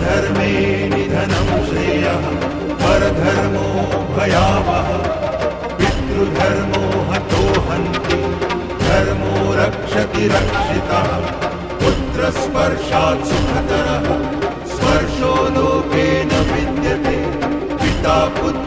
स्वधर्मे निधनं श्रेयः परधर्मो भयावहः पितृधर्मो हतो हन्ति धर्मो रक्षति रक्षितः पुत्रस्पर्शात् सुखतरः स्पर्शो लोके न विद्यते पिता पुत्र